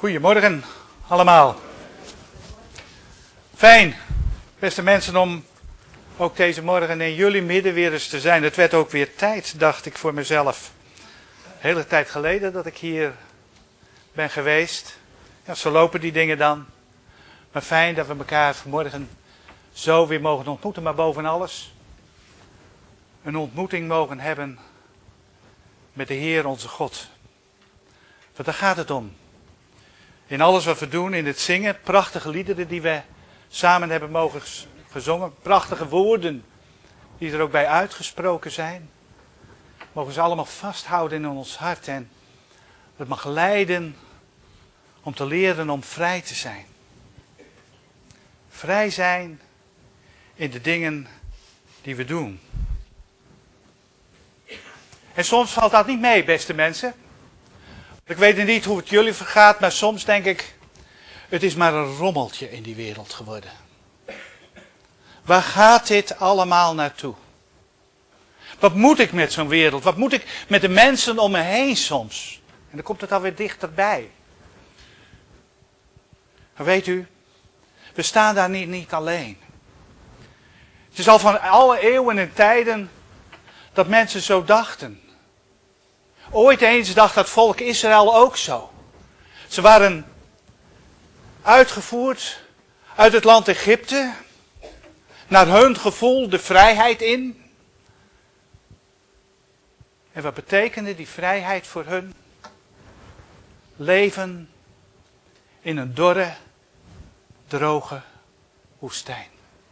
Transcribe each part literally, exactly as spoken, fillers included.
Goedemorgen allemaal. Fijn, beste mensen, om ook deze morgen in jullie midden weer eens te zijn. Het werd ook weer tijd, dacht ik voor mezelf. Hele tijd geleden dat ik hier ben geweest. Ja, zo lopen die dingen dan. Maar fijn dat we elkaar vanmorgen zo weer mogen ontmoeten. Maar boven alles een ontmoeting mogen hebben met de Heer onze God. Want daar gaat het om. In alles wat we doen, in het zingen, prachtige liederen die we samen hebben mogen gezongen. Prachtige woorden die er ook bij uitgesproken zijn. Mogen ze allemaal vasthouden in ons hart. En het mag leiden om te leren om vrij te zijn. Vrij zijn in de dingen die we doen. En soms valt dat niet mee, beste mensen. Ik weet niet hoe het jullie vergaat, maar soms denk ik, het is maar een rommeltje in die wereld geworden. Waar gaat dit allemaal naartoe? Wat moet ik met zo'n wereld? Wat moet ik met de mensen om me heen soms? En dan komt het alweer dichterbij. Maar weet u, we staan daar niet, niet alleen. Het is al van alle eeuwen en tijden dat mensen zo dachten. Ooit eens dacht dat volk Israël ook zo. Ze waren uitgevoerd uit het land Egypte, naar hun gevoel de vrijheid in. En wat betekende die vrijheid voor hun? Leven in een dorre, droge woestijn.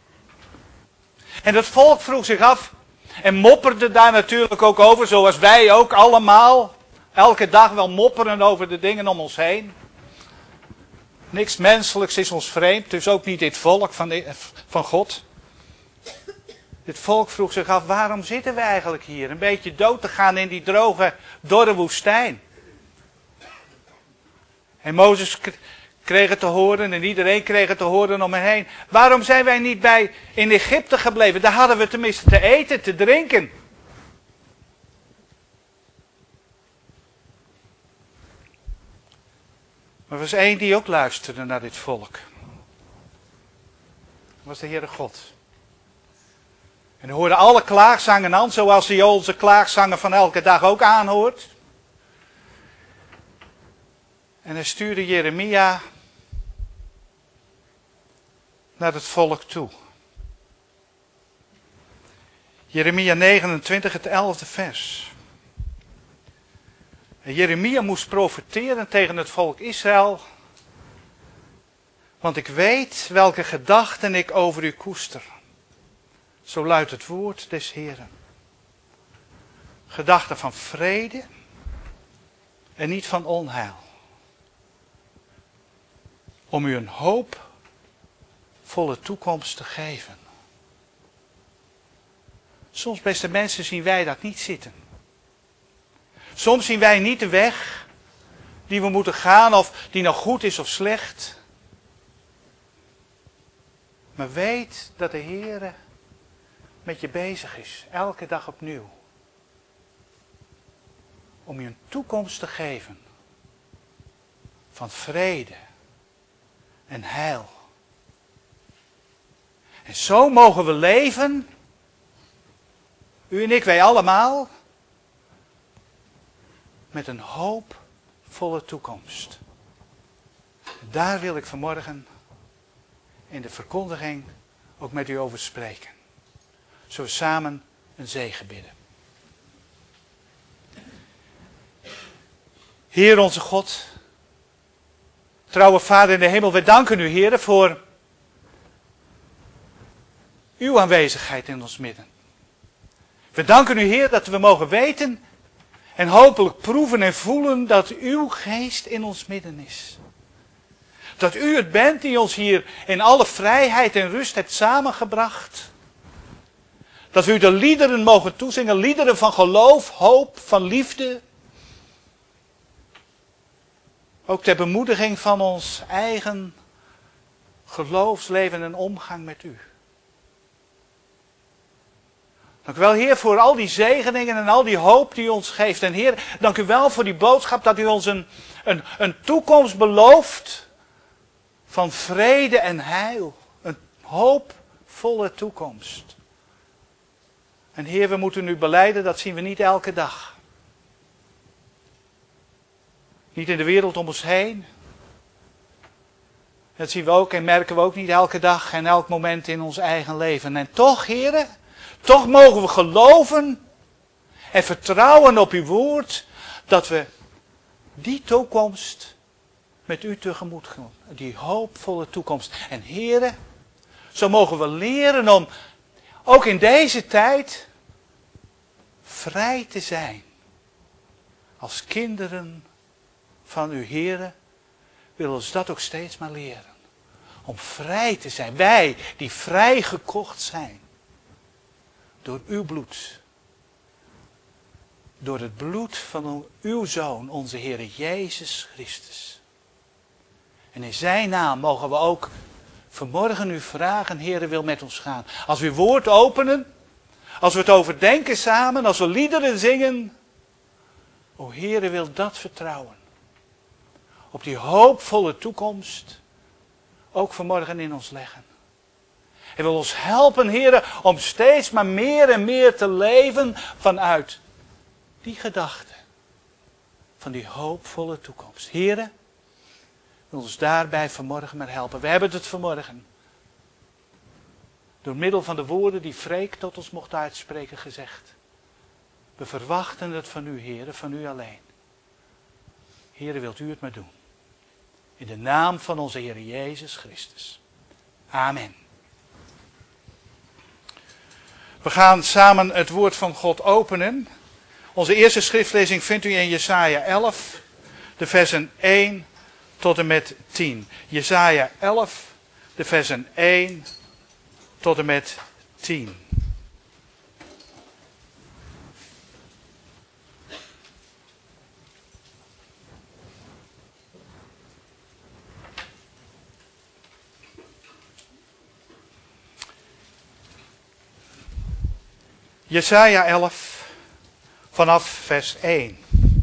En dat volk vroeg zich af en mopperde daar natuurlijk ook over, zoals wij ook allemaal elke dag wel mopperen over de dingen om ons heen. Niks menselijks is ons vreemd, dus ook niet dit volk van, de, van God. Dit volk vroeg zich af, waarom zitten we eigenlijk hier? Een beetje dood te gaan in die droge, dorre woestijn. En Mozes kreeg het te horen en iedereen kreeg het te horen om hen heen. Waarom zijn wij niet bij in Egypte gebleven? Daar hadden we tenminste te eten, te drinken. Maar er was één die ook luisterde naar dit volk. Dat was de Heere God. En hij hoorde alle klaagzangen aan, zoals hij onze klaagzangen van elke dag ook aanhoort. En hij stuurde Jeremia naar het volk toe. Jeremia negenentwintig, het elfde vers. En Jeremia moest profeteren tegen het volk Israël. Want ik weet welke gedachten ik over u koester. Zo luidt het woord des Heeren. Gedachten van vrede en niet van onheil. Om u een hoopvolle toekomst te geven. Soms, beste mensen, zien wij dat niet zitten. Soms zien wij niet de weg die we moeten gaan, of die nou goed is of slecht. Maar weet dat de Heere met je bezig is, elke dag opnieuw. Om je een toekomst te geven van vrede en heil. En zo mogen we leven, u en ik, wij allemaal, met een hoopvolle toekomst. Daar wil ik vanmorgen in de verkondiging ook met u over spreken. Zullen we samen een zegen bidden. Heer onze God, trouwe Vader in de hemel, we danken u, Heer, voor uw aanwezigheid in ons midden. We danken u, Heer, dat we mogen weten en hopelijk proeven en voelen dat uw geest in ons midden is. Dat u het bent die ons hier in alle vrijheid en rust hebt samengebracht. Dat we u de liederen mogen toezingen, liederen van geloof, hoop, van liefde. Ook ter bemoediging van ons eigen geloofsleven en omgang met u. Dank u wel, Heer, voor al die zegeningen en al die hoop die u ons geeft. En Heer, dank u wel voor die boodschap dat u ons een, een, een toekomst belooft van vrede en heil. Een hoopvolle toekomst. En Heer, we moeten u belijden, dat zien we niet elke dag. Niet in de wereld om ons heen. Dat zien we ook en merken we ook niet elke dag en elk moment in ons eigen leven. En toch, Heer, toch mogen we geloven en vertrouwen op uw woord dat we die toekomst met u tegemoet gaan. Die hoopvolle toekomst. En Heer, zo mogen we leren om ook in deze tijd vrij te zijn. Als kinderen van uw Heer willen ons dat ook steeds maar leren. Om vrij te zijn. Wij die vrijgekocht zijn. Door uw bloed. Door het bloed van uw Zoon, onze Heer Jezus Christus. En in zijn naam mogen we ook vanmorgen u vragen, Heer wil met ons gaan. Als we uw woord openen, als we het overdenken samen, als we liederen zingen. O Heer wil dat vertrouwen. Op die hoopvolle toekomst ook vanmorgen in ons leggen. En wil ons helpen, Heer, om steeds maar meer en meer te leven vanuit die gedachte. Van die hoopvolle toekomst. Heer, wil ons daarbij vanmorgen maar helpen. We hebben het vanmorgen. Door middel van de woorden die Freek tot ons mocht uitspreken gezegd. We verwachten het van u, Heer, van u alleen. Heer, wilt u het maar doen. In de naam van onze Heer Jezus Christus. Amen. We gaan samen het woord van God openen. Onze eerste schriftlezing vindt u in Jesaja elf, de versen één tot en met tien. Jesaja elf, de versen één tot en met tien. Jesaja elf, vanaf vers één.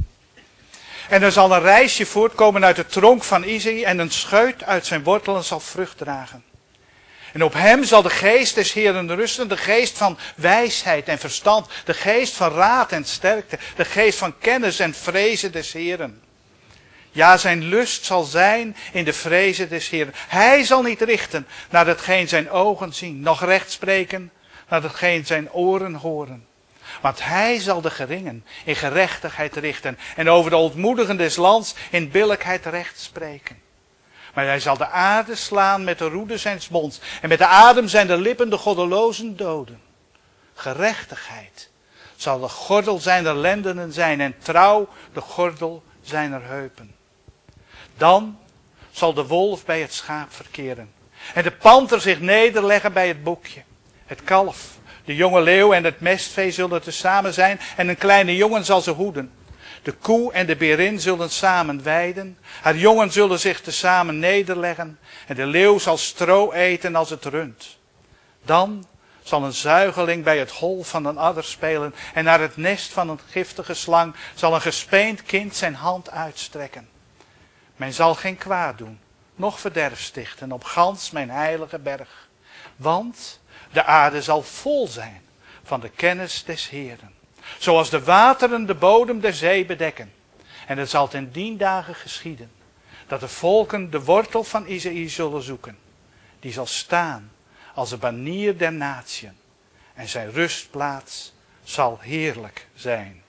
En er zal een rijsje voortkomen uit de tronk van Isaïe en een scheut uit zijn wortelen zal vrucht dragen. En op hem zal de geest des Heeren rusten, de geest van wijsheid en verstand, de geest van raad en sterkte, de geest van kennis en vrezen des Heeren. Ja, zijn lust zal zijn in de vrezen des Heeren. Hij zal niet richten naar hetgeen zijn ogen zien, noch recht spreken naar hetgeen zijn oren horen. Want hij zal de geringen in gerechtigheid richten en over de ontmoedigen des lands in billijkheid recht spreken. Maar hij zal de aarde slaan met de roede zijns monds en met de adem zijn de lippen de goddelozen doden. Gerechtigheid zal de gordel zijner lendenen zijn en trouw de gordel zijner heupen. Dan zal de wolf bij het schaap verkeren en de panter zich nederleggen bij het boekje. Het kalf, de jonge leeuw en het mestvee zullen tezamen zijn en een kleine jongen zal ze hoeden. De koe en de berin zullen samen weiden. Haar jongen zullen zich tezamen nederleggen. En de leeuw zal stro eten als het rund. Dan zal een zuigeling bij het hol van een adder spelen. En naar het nest van een giftige slang zal een gespeend kind zijn hand uitstrekken. Men zal geen kwaad doen, noch verderf stichten op gans mijn heilige berg. Want de aarde zal vol zijn van de kennis des Heeren. Zoals de wateren de bodem der zee bedekken. En het zal ten dien dagen geschieden. Dat de volken de wortel van Isaïe zullen zoeken. Die zal staan als een banier der natieën. En zijn rustplaats zal heerlijk zijn.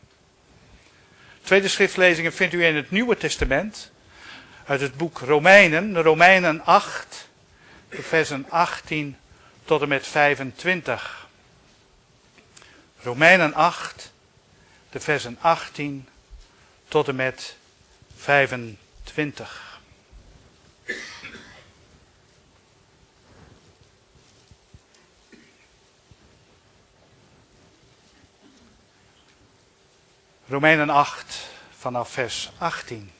Tweede schriftlezingen vindt u in het Nieuwe Testament. Uit het boek Romeinen. Romeinen acht. De versen achttien tot en met vijfentwintig. Romeinen acht, de versen achttien tot en met vijfentwintig. Romeinen acht, vanaf vers achttien.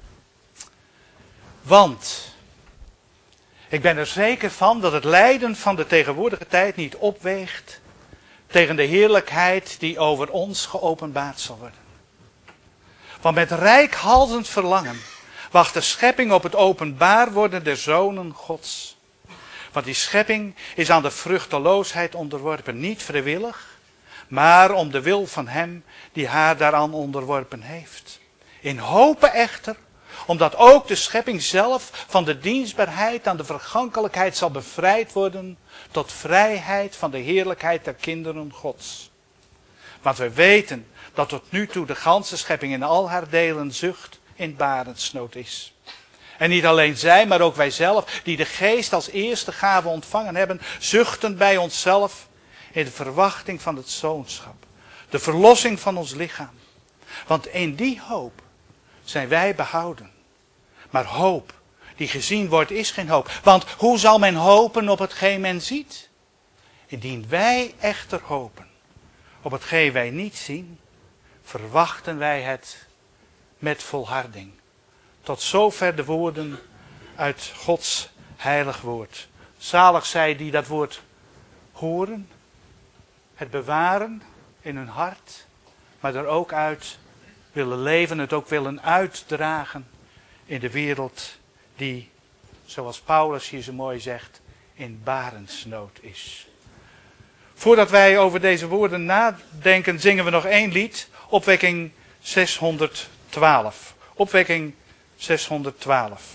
Want ik ben er zeker van dat het lijden van de tegenwoordige tijd niet opweegt tegen de heerlijkheid die over ons geopenbaard zal worden. Want met reikhalzend verlangen wacht de schepping op het openbaar worden der zonen Gods. Want die schepping is aan de vruchteloosheid onderworpen, niet vrijwillig, maar om de wil van hem die haar daaraan onderworpen heeft. In hope echter, omdat ook de schepping zelf van de dienstbaarheid aan de vergankelijkheid zal bevrijd worden, tot vrijheid van de heerlijkheid der kinderen Gods. Want we weten dat tot nu toe de ganse schepping in al haar delen zucht in barensnood is. En niet alleen zij, maar ook wij zelf, die de geest als eerste gave ontvangen hebben, zuchten bij onszelf in de verwachting van het zoonschap. De verlossing van ons lichaam. Want in die hoop zijn wij behouden. Maar hoop die gezien wordt is geen hoop. Want hoe zal men hopen op hetgeen men ziet? Indien wij echter hopen op hetgeen wij niet zien, verwachten wij het met volharding. Tot zover de woorden uit Gods heilig woord. Zalig zij die dat woord horen, het bewaren in hun hart, maar er ook uit willen leven, het ook willen uitdragen in de wereld die, zoals Paulus hier zo mooi zegt, in barensnood is. Voordat wij over deze woorden nadenken, zingen we nog één lied, opwekking zeshonderdtwaalf. Opwekking zeshonderdtwaalf.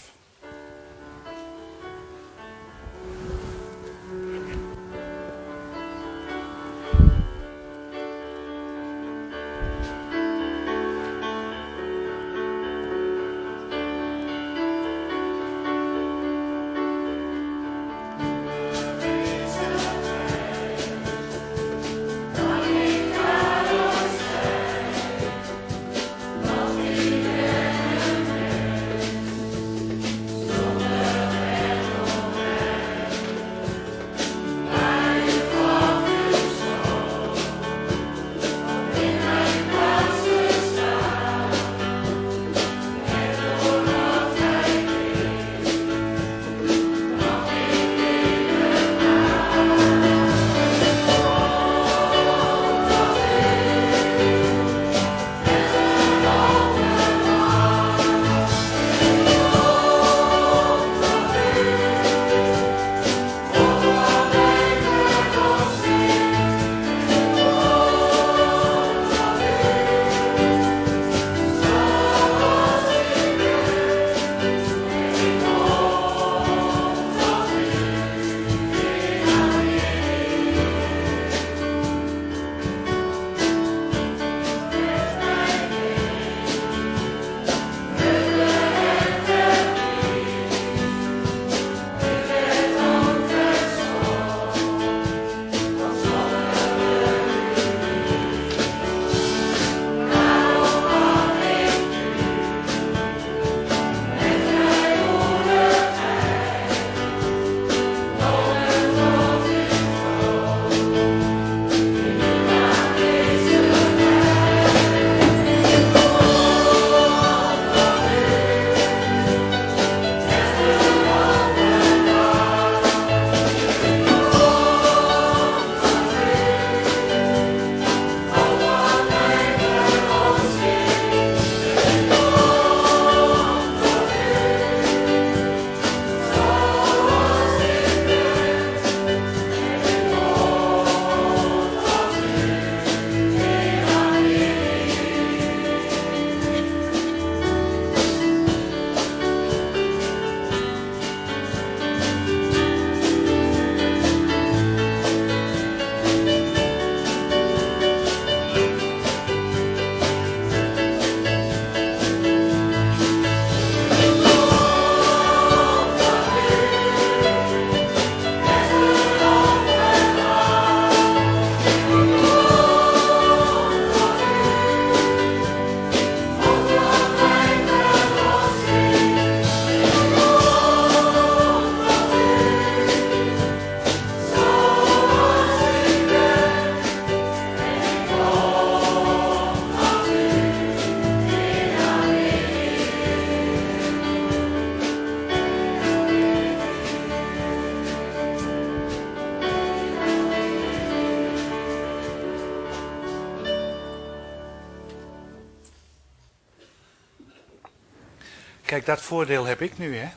Kijk, dat voordeel heb ik nu, hè?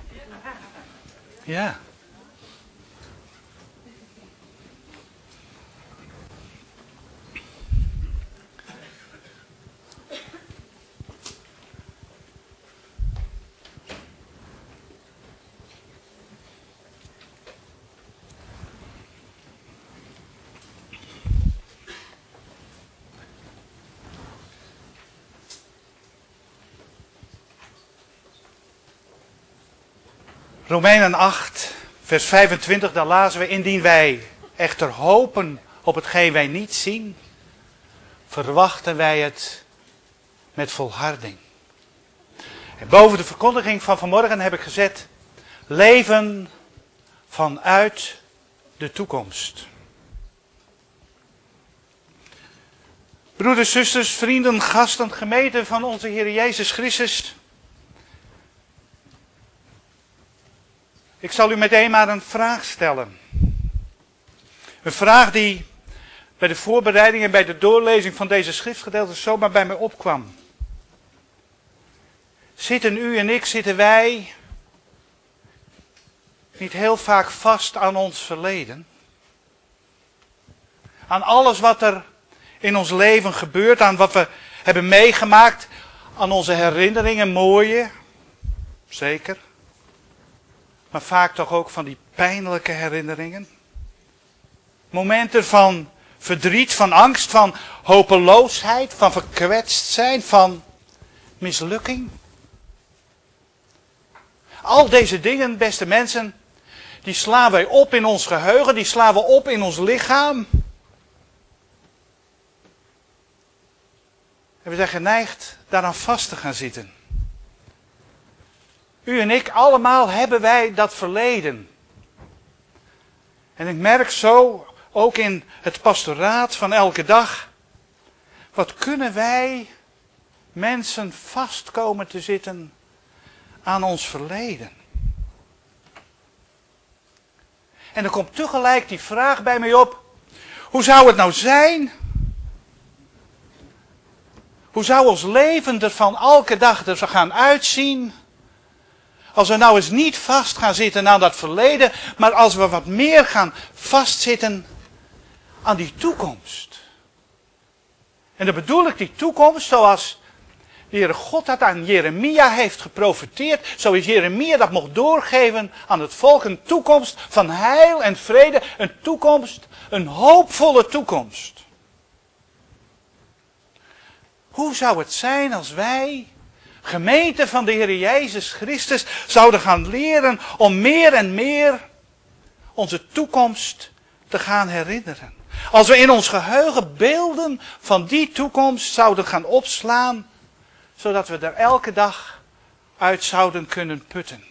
Ja. Romeinen acht, vers vijfentwintig, daar lazen we: indien wij echter hopen op hetgeen wij niet zien, verwachten wij het met volharding. En boven de verkondiging van vanmorgen heb ik gezet: leven vanuit de toekomst. Broeders, zusters, vrienden, gasten, gemeente van onze Heer Jezus Christus. Ik zal u meteen maar een vraag stellen. Een vraag die bij de voorbereiding en bij de doorlezing van deze schriftgedeelten zomaar bij mij opkwam. Zitten u en ik, zitten wij niet heel vaak vast aan ons verleden? Aan alles wat er in ons leven gebeurt, aan wat we hebben meegemaakt, aan onze herinneringen, mooie, zeker. Maar vaak toch ook van die pijnlijke herinneringen. Momenten van verdriet, van angst, van hopeloosheid, van verkwetst zijn, van mislukking. Al deze dingen, beste mensen, die slaan wij op in ons geheugen, die slaan we op in ons lichaam. En we zijn geneigd daaraan vast te gaan zitten. U en ik, allemaal hebben wij dat verleden. En ik merk zo, ook in het pastoraat van elke dag, wat kunnen wij mensen vast komen te zitten aan ons verleden. En dan komt tegelijk die vraag bij mij op: hoe zou het nou zijn? Hoe zou ons leven er van elke dag er gaan uitzien? Als we nou eens niet vast gaan zitten aan dat verleden, maar als we wat meer gaan vastzitten aan die toekomst. En dan bedoel ik die toekomst zoals de Heere God dat aan Jeremia heeft geprofeteerd. Zoals Jeremia dat mocht doorgeven aan het volk. Een toekomst van heil en vrede. Een toekomst, een hoopvolle toekomst. Hoe zou het zijn als wij, gemeente van de Heer Jezus Christus, zouden gaan leren om meer en meer onze toekomst te gaan herinneren. Als we in ons geheugen beelden van die toekomst zouden gaan opslaan, zodat we er elke dag uit zouden kunnen putten.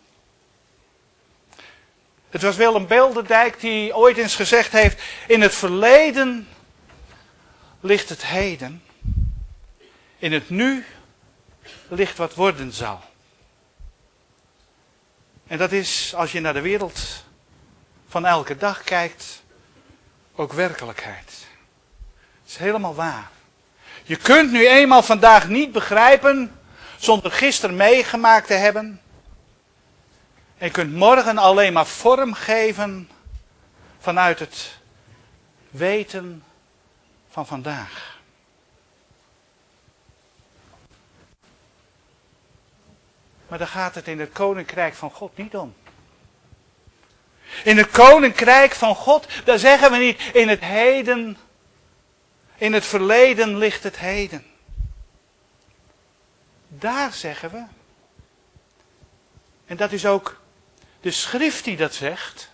Het was Willem Beelderdijk die ooit eens gezegd heeft: in het verleden ligt het heden. In het nu ligt wat worden zal. En dat is, als je naar de wereld van elke dag kijkt, ook werkelijkheid. Het is helemaal waar. Je kunt nu eenmaal vandaag niet begrijpen zonder gisteren meegemaakt te hebben. En je kunt morgen alleen maar vorm geven vanuit het weten van vandaag. Maar daar gaat het in het koninkrijk van God niet om. In het koninkrijk van God, daar zeggen we niet in het heden, in het verleden ligt het heden. Daar zeggen we, en dat is ook de schrift die dat zegt,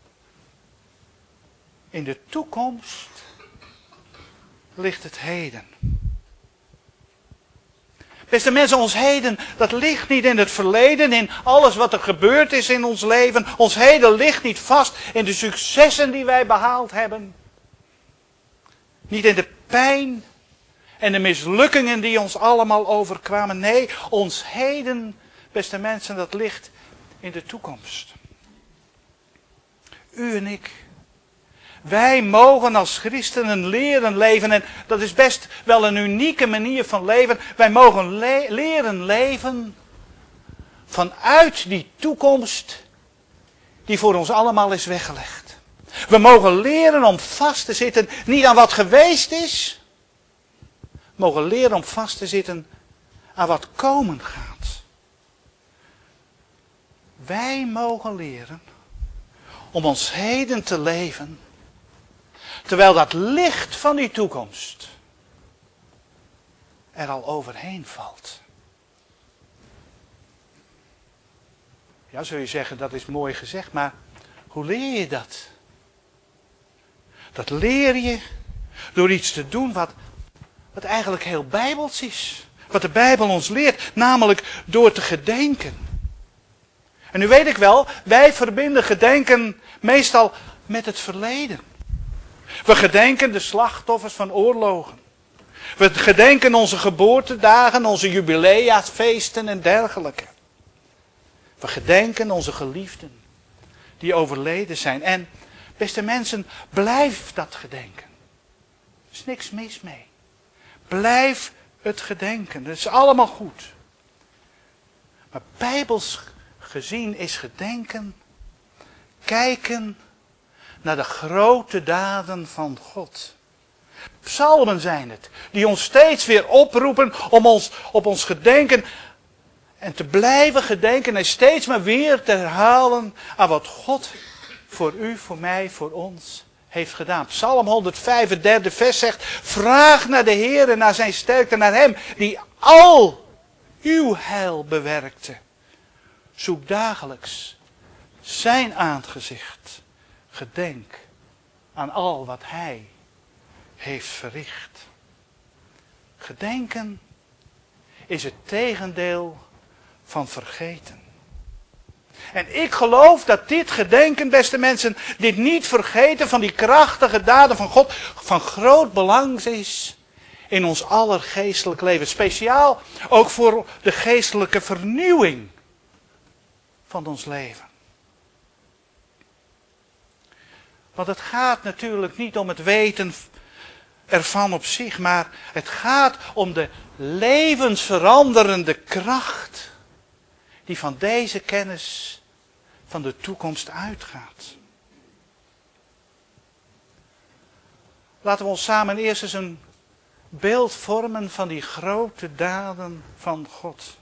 in de toekomst ligt het heden. Beste mensen, ons heden, dat ligt niet in het verleden, in alles wat er gebeurd is in ons leven. Ons heden ligt niet vast in de successen die wij behaald hebben. Niet in de pijn en de mislukkingen die ons allemaal overkwamen. Nee, ons heden, beste mensen, dat ligt in de toekomst. U en ik. Wij mogen als christenen leren leven. En dat is best wel een unieke manier van leven. Wij mogen le- leren leven vanuit die toekomst die voor ons allemaal is weggelegd. We mogen leren om vast te zitten, niet aan wat geweest is. We mogen leren om vast te zitten aan wat komen gaat. Wij mogen leren om ons heden te leven, terwijl dat licht van die toekomst er al overheen valt. Ja, zul je zeggen, dat is mooi gezegd, maar hoe leer je dat? Dat leer je door iets te doen wat, wat eigenlijk heel bijbels is. Wat de Bijbel ons leert, namelijk door te gedenken. En nu weet ik wel, wij verbinden gedenken meestal met het verleden. We gedenken de slachtoffers van oorlogen. We gedenken onze geboortedagen, onze jubileafeesten en dergelijke. We gedenken onze geliefden die overleden zijn. En beste mensen, blijf dat gedenken. Er is niks mis mee. Blijf het gedenken. Dat is allemaal goed. Maar bijbels gezien is gedenken, kijken naar de grote daden van God. Psalmen zijn het, die ons steeds weer oproepen om ons op ons gedenken en te blijven gedenken en steeds maar weer te herhalen aan wat God voor u, voor mij, voor ons heeft gedaan. Psalm honderdvijf, het derde vers zegt, vraag naar de Heer en naar zijn sterkte, naar hem die al uw heil bewerkte. Zoek dagelijks zijn aangezicht. Gedenk aan al wat hij heeft verricht. Gedenken is het tegendeel van vergeten. En ik geloof dat dit gedenken, beste mensen, dit niet vergeten van die krachtige daden van God, van groot belang is in ons aller geestelijk leven. Speciaal ook voor de geestelijke vernieuwing van ons leven. Want het gaat natuurlijk niet om het weten ervan op zich, maar het gaat om de levensveranderende kracht die van deze kennis van de toekomst uitgaat. Laten we ons samen eerst eens een beeld vormen van die grote daden van God.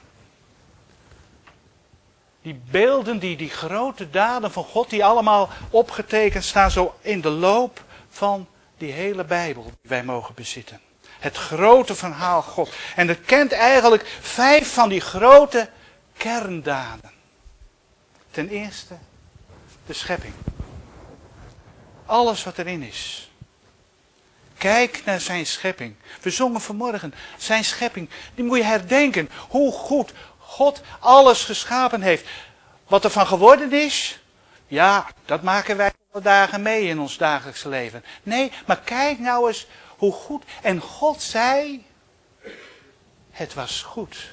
Die beelden, die, die grote daden van God, die allemaal opgetekend staan zo in de loop van die hele Bijbel die wij mogen bezitten. Het grote verhaal God. En het kent eigenlijk vijf van die grote kerndaden. Ten eerste de schepping. Alles wat erin is. Kijk naar zijn schepping. We zongen vanmorgen, zijn schepping, die moet je herdenken. Hoe goed God alles geschapen heeft. Wat er van geworden is, ja, dat maken wij alle dagen mee in ons dagelijks leven. Nee, maar kijk nou eens hoe goed. En God zei, het was goed.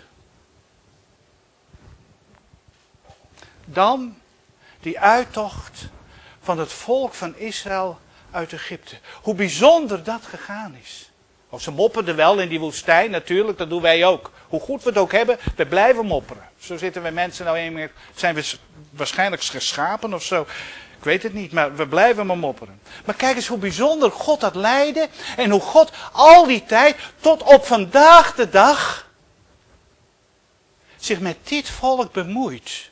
Dan die uittocht van het volk van Israël uit Egypte. Hoe bijzonder dat gegaan is. Oh, ze mopperden wel in die woestijn, natuurlijk, dat doen wij ook. Hoe goed we het ook hebben, we blijven mopperen. Zo zitten wij mensen nou eenmaal, zijn we waarschijnlijk geschapen of zo. Ik weet het niet, maar we blijven maar mopperen. Maar kijk eens hoe bijzonder God dat leidde. En hoe God al die tijd, tot op vandaag de dag, zich met dit volk bemoeit.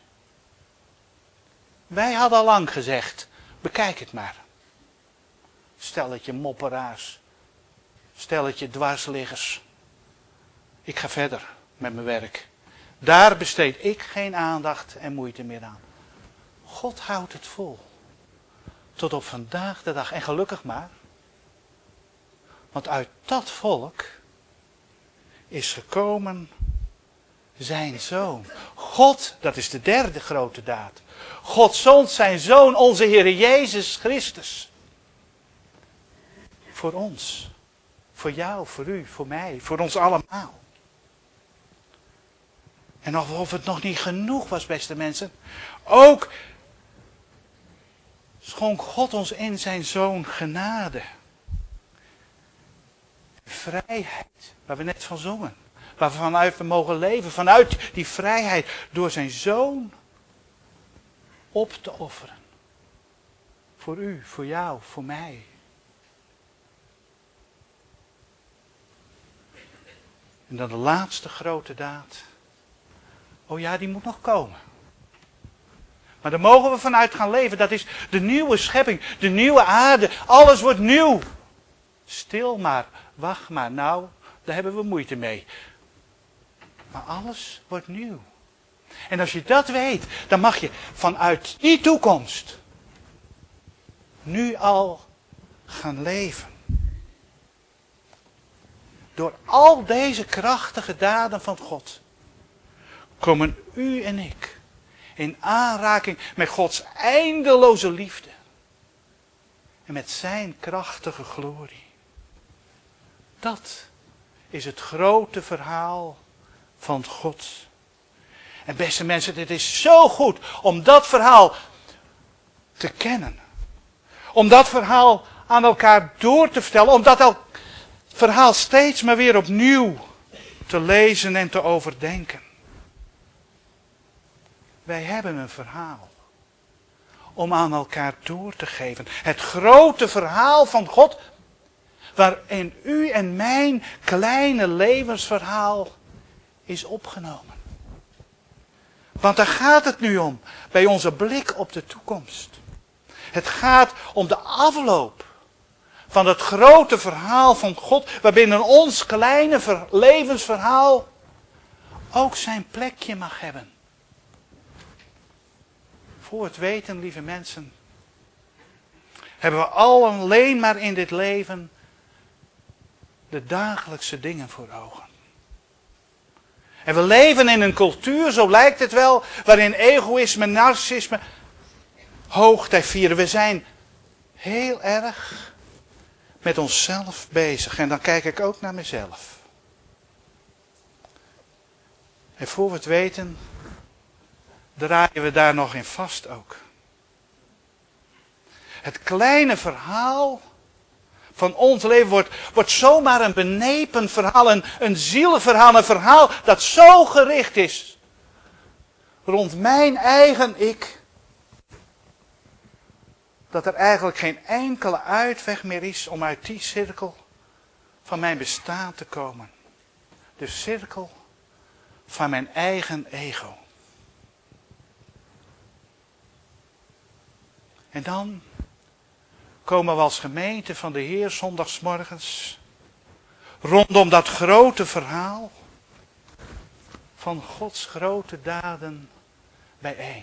Wij hadden al lang gezegd, bekijk het maar. Stelletje mopperaars. Stelletje dwarsliggers. Ik ga verder met mijn werk. Daar besteed ik geen aandacht en moeite meer aan. God houdt het vol. Tot op vandaag de dag. En gelukkig maar. Want uit dat volk is gekomen zijn zoon. God, dat is de derde grote daad. God zond zijn zoon, onze Heer Jezus Christus. Voor ons. Voor jou, voor u, voor mij, voor ons allemaal. En of het nog niet genoeg was, beste mensen. Ook schonk God ons in zijn zoon genade. Vrijheid, waar we net van zongen. Waarvanuit we mogen leven. Vanuit die vrijheid. Door zijn zoon op te offeren. Voor u, voor jou, voor mij. En dan de laatste grote daad. Oh ja, die moet nog komen. Maar daar mogen we vanuit gaan leven. Dat is de nieuwe schepping, de nieuwe aarde. Alles wordt nieuw. Stil maar, wacht maar. Nou, daar hebben we moeite mee. Maar alles wordt nieuw. En als je dat weet, dan mag je vanuit die toekomst nu al gaan leven. Door al deze krachtige daden van God komen u en ik in aanraking met Gods eindeloze liefde. En met zijn krachtige glorie. Dat is het grote verhaal van God. En beste mensen, dit is zo goed om dat verhaal te kennen. Om dat verhaal aan elkaar door te vertellen. Om dat verhaal steeds maar weer opnieuw te lezen en te overdenken. Wij hebben een verhaal om aan elkaar door te geven. Het grote verhaal van God, waarin u en mijn kleine levensverhaal is opgenomen. Want daar gaat het nu om, bij onze blik op de toekomst. Het gaat om de afloop van het grote verhaal van God, waarbinnen ons kleine levensverhaal ook zijn plekje mag hebben. Voor het weten, lieve mensen, hebben we alleen maar in dit leven de dagelijkse dingen voor ogen. En we leven in een cultuur, zo lijkt het wel, waarin egoïsme, narcisme hoogtij vieren. We zijn heel erg met onszelf bezig. En dan kijk ik ook naar mezelf. En voor we het weten, draaien we daar nog in vast ook. Het kleine verhaal van ons leven wordt, wordt zomaar een benepen verhaal, een, een zielenverhaal, een verhaal dat zo gericht is rond mijn eigen ik, dat er eigenlijk geen enkele uitweg meer is om uit die cirkel van mijn bestaan te komen. De cirkel van mijn eigen ego. En dan komen we als gemeente van de Heer zondagsmorgens rondom dat grote verhaal van Gods grote daden bijeen.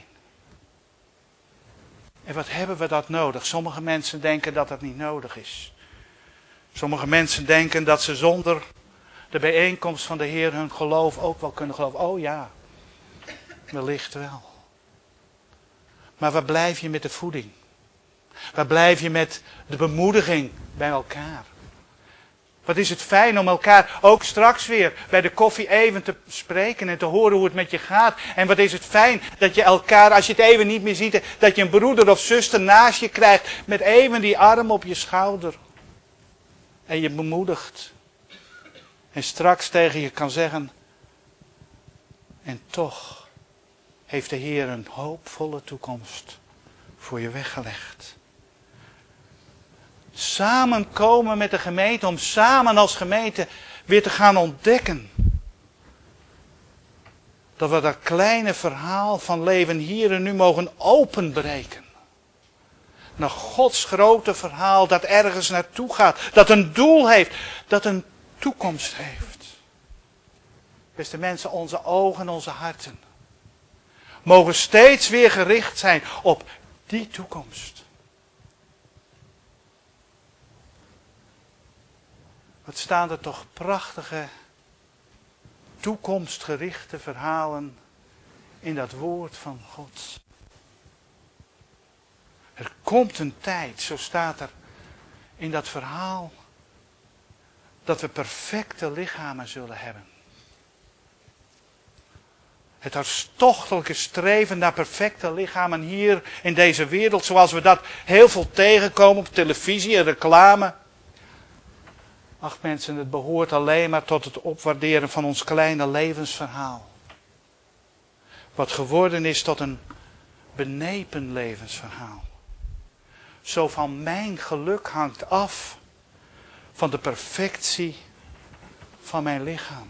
En wat hebben we dat nodig? Sommige mensen denken dat dat niet nodig is. Sommige mensen denken dat ze zonder de bijeenkomst van de Heer hun geloof ook wel kunnen geloven. Oh ja, wellicht wel. Maar waar blijf je met de voeding? Waar blijf je met de bemoediging bij elkaar? Wat is het fijn om elkaar ook straks weer bij de koffie even te spreken en te horen hoe het met je gaat. En wat is het fijn dat je elkaar, als je het even niet meer ziet, dat je een broeder of zuster naast je krijgt met even die arm op je schouder. En je bemoedigt. En straks tegen je kan zeggen, en toch heeft de Heer een hoopvolle toekomst voor je weggelegd. Samenkomen met de gemeente, om samen als gemeente weer te gaan ontdekken. Dat we dat kleine verhaal van leven hier en nu mogen openbreken. Naar Gods grote verhaal dat ergens naartoe gaat. Dat een doel heeft. Dat een toekomst heeft. Beste mensen, onze ogen, onze harten mogen steeds weer gericht zijn op die toekomst. Wat staan er toch prachtige, toekomstgerichte verhalen in dat woord van God. Er komt een tijd, zo staat er in dat verhaal, dat we perfecte lichamen zullen hebben. Het hartstochtelijke streven naar perfecte lichamen hier in deze wereld, zoals we dat heel veel tegenkomen op televisie en reclame. Ach mensen, het behoort alleen maar tot het opwaarderen van ons kleine levensverhaal. Wat geworden is tot een benepen levensverhaal. Zo van mijn geluk hangt af van de perfectie van mijn lichaam.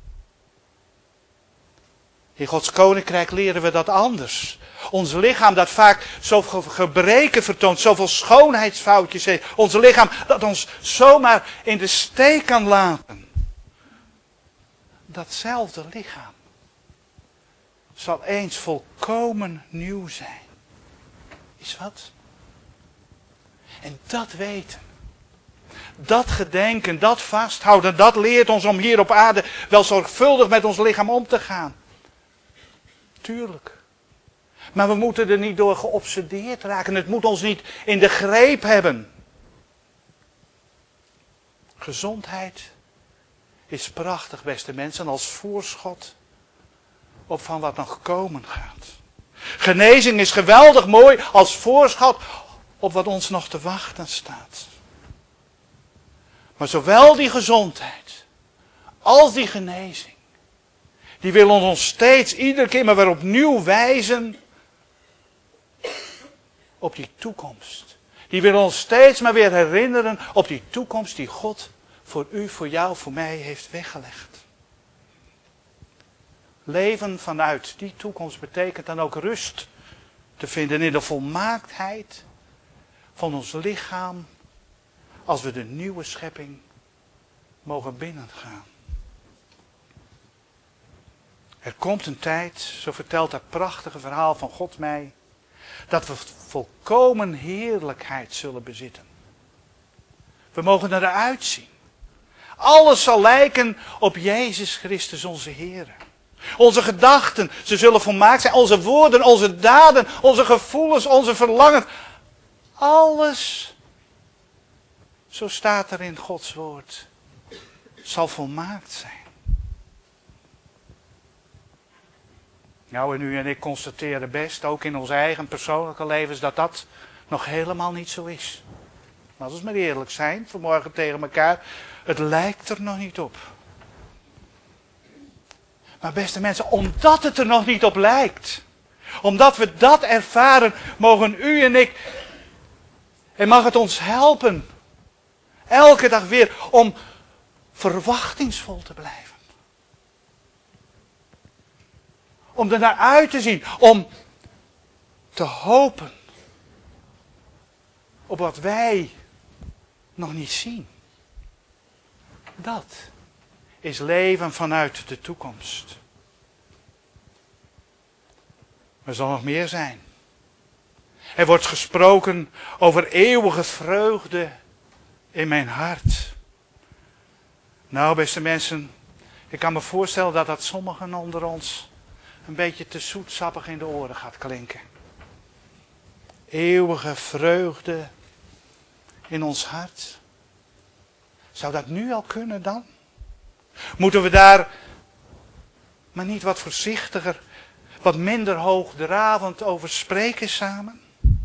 In Gods koninkrijk leren we dat anders. Ons lichaam dat vaak zoveel gebreken vertoont, zoveel schoonheidsfoutjes heeft. Ons lichaam dat ons zomaar in de steek kan laten. Datzelfde lichaam zal eens volkomen nieuw zijn. Is wat? En dat weten. Dat gedenken, dat vasthouden, dat leert ons om hier op aarde wel zorgvuldig met ons lichaam om te gaan. Tuurlijk. Maar we moeten er niet door geobsedeerd raken. Het moet ons niet in de greep hebben. Gezondheid is prachtig, beste mensen, als voorschot op van wat nog komen gaat. Genezing is geweldig mooi als voorschot op wat ons nog te wachten staat. Maar zowel die gezondheid als die genezing, die willen ons steeds iedere keer maar weer opnieuw wijzen op die toekomst. Die willen ons steeds maar weer herinneren op die toekomst die God voor u, voor jou, voor mij heeft weggelegd. Leven vanuit die toekomst betekent dan ook rust te vinden in de volmaaktheid van ons lichaam als we de nieuwe schepping mogen binnengaan. Er komt een tijd, zo vertelt dat prachtige verhaal van God mij, dat we volkomen heerlijkheid zullen bezitten. We mogen eruit zien. Alles zal lijken op Jezus Christus onze Heer. Onze gedachten, ze zullen volmaakt zijn. Onze woorden, onze daden, onze gevoelens, onze verlangen. Alles, zo staat er in Gods woord, zal volmaakt zijn. Nou, en u en ik constateren best, ook in onze eigen persoonlijke levens, dat dat nog helemaal niet zo is. Maar als we maar eerlijk zijn, vanmorgen tegen elkaar, het lijkt er nog niet op. Maar beste mensen, omdat het er nog niet op lijkt, omdat we dat ervaren, mogen u en ik, en mag het ons helpen, elke dag weer, om verwachtingsvol te blijven. Om er naar uit te zien, om te hopen op wat wij nog niet zien. Dat is leven vanuit de toekomst. Er zal nog meer zijn. Er wordt gesproken over eeuwige vreugde in mijn hart. Nou, beste mensen, ik kan me voorstellen dat dat sommigen onder ons een beetje te zoetsappig in de oren gaat klinken. Eeuwige vreugde in ons hart. Zou dat nu al kunnen dan? Moeten we daar maar niet wat voorzichtiger, wat minder hoogdravend over spreken samen?